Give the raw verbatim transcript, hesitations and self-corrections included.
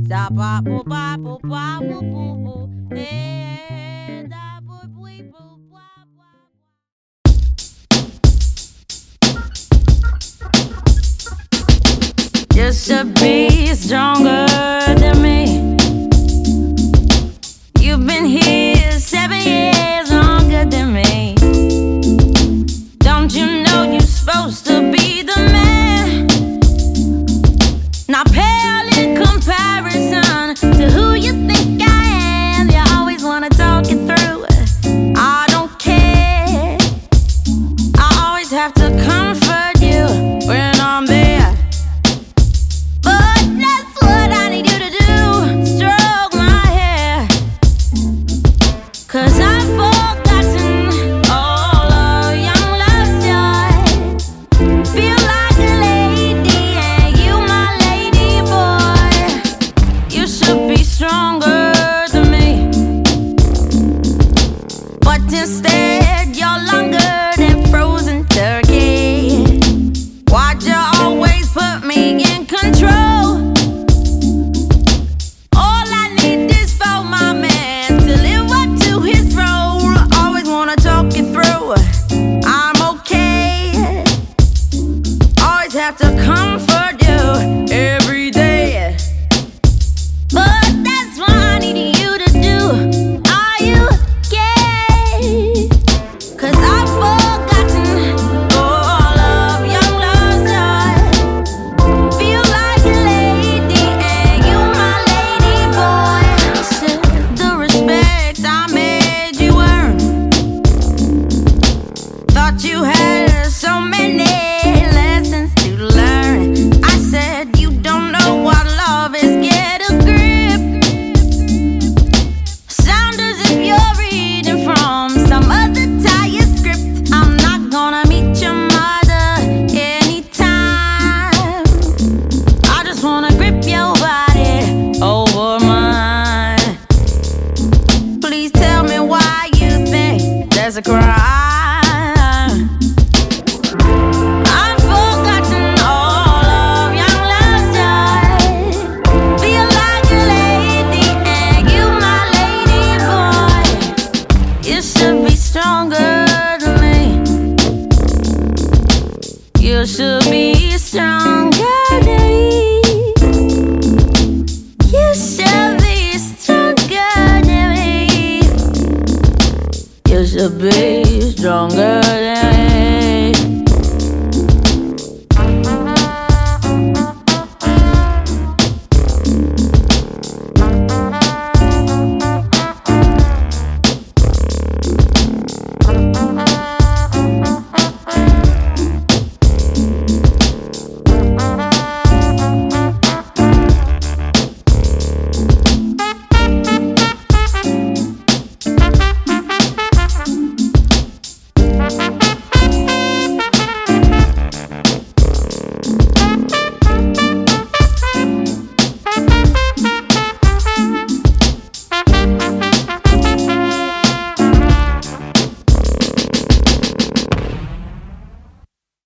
Da ba bo ba bo ba bo bo bo. Eh, da bo boi bo ba ba. You should be stronger than me. You've been here seven years longer than me. Don't you know you're supposed to be the man? Not pale in comparison to who you think I am. You always wanna talk it through. I don't care. I always have to comfort you when I'm there. But that's what I need you to do. Stroke my hair. Cause I've forgotten all of young love joy. Feel like a lady and you my lady boy. You should be stronger than me. But instead you're longer than frozen turkey. Why'd you always put me in control? All I need is for my man to live up to his role. Always wanna talk it through. I'm okay. Always have to comfort you every day. But that's what I need you to do. Are you gay? Cause I've forgotten all of young love's joy. Feel like a lady and you my lady boy. Said the respect I made you earn. Thought you had so many lessons to learn. I said you don't know what love is. Get a grip. Sound as if you're reading from some other tired script. I'm not gonna meet your mother anytime. I just wanna grip your body over mine. Please tell me why you think there's a crime. I've forgotten all of young love's joy. Feel like a lady and you my lady boy. You should be stronger than me. You should be stronger than me. You should be stronger than me. You should be stronger than